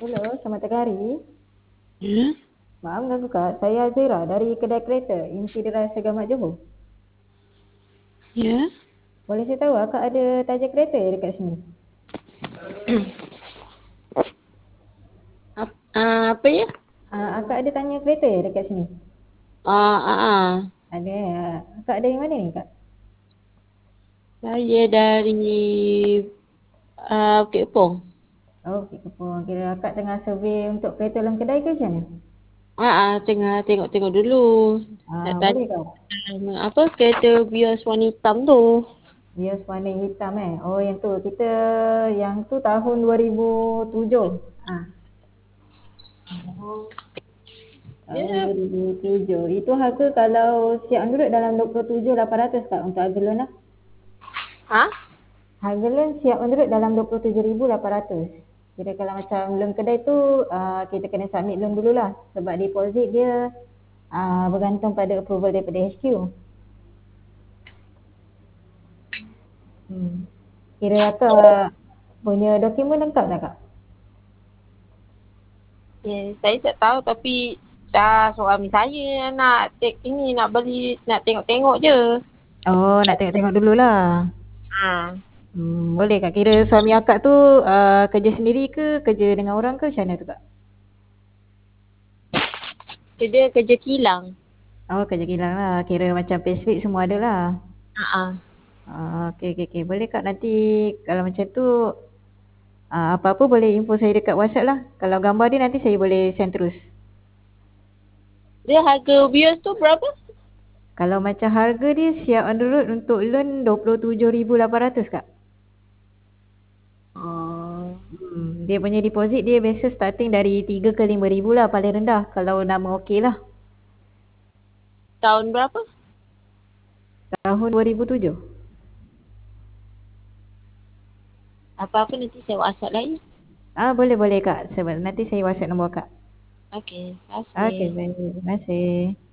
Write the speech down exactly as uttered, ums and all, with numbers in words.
Hello, selamat pagi hari. Ya, Maaf mengganggu Kak, saya Azira dari kedai kereta Insidera Segamat Johor. ya. Boleh saya tahu Kak ada taja kereta ya dekat sini? Ap- ah, apa ya? Ah, Akak ada tanya kereta ya dekat sini? Ah, ah, ah. Ada. ah. Akak dari mana ni Kak? Saya dari ah, Bukit Epong. Oh, Bukit Kepong. Kira Akak tengah survey untuk kereta dalam kedai ke macam mana? Ah, ah, tengah tengok-tengok dulu. Nak Ah, tanya boleh Kak? ah, apa kereta Vios warna hitam tu. Vios warna hitam eh. Oh, yang tu. Kita yang tu tahun dua ribu tujuh. Ah, tahun Ya, dua ribu tujuh. Itu harga kalau siap Android dalam dua puluh tujuh lapan ratus Kak untuk harga loan lah. ha? Harga loan siap on the road dalam dua puluh tujuh ribu lapan ratus. Kira kalau macam loan kedai tu uh, kita kena submit loan dululah sebab deposit dia uh, bergantung pada approval daripada H Q. Hmm. Kira akak punya dokumen lengkap tak Kak? Ya, saya tak tahu tapi dah suami saya nak take ini nak beli nak tengok-tengok je. Oh, nak tengok-tengok dululah. Ha. Hmm, boleh Kak. Kira suami akak tu uh, kerja sendiri ke, kerja dengan orang ke macam mana tu Kak? Dia kerja kilang. Oh, kerja kilang lah. Kira macam payslip semua ada lah. Ha ah. Ah, okey, okey, okey. Boleh Kak nanti kalau macam tu ah, apa-apa boleh info saya dekat WhatsApp lah. Kalau gambar dia nanti saya boleh send terus. Dia harga Vios tu berapa? Kalau macam harga dia siap on the road untuk loan dua puluh tujuh ribu lapan ratus Kak. Oh, Hmm, dia punya deposit dia biasa starting dari tiga ke lima ribu lah paling rendah kalau nama okey lah. tahun berapa? Tahun dua ribu tujuh. Apa-apa nanti saya WhatsApp lagi. Ah, boleh boleh Kak. Sebab nanti saya WhatsApp nombor Kak. Okey, terima Okey, kasih. baik. Terima kasih.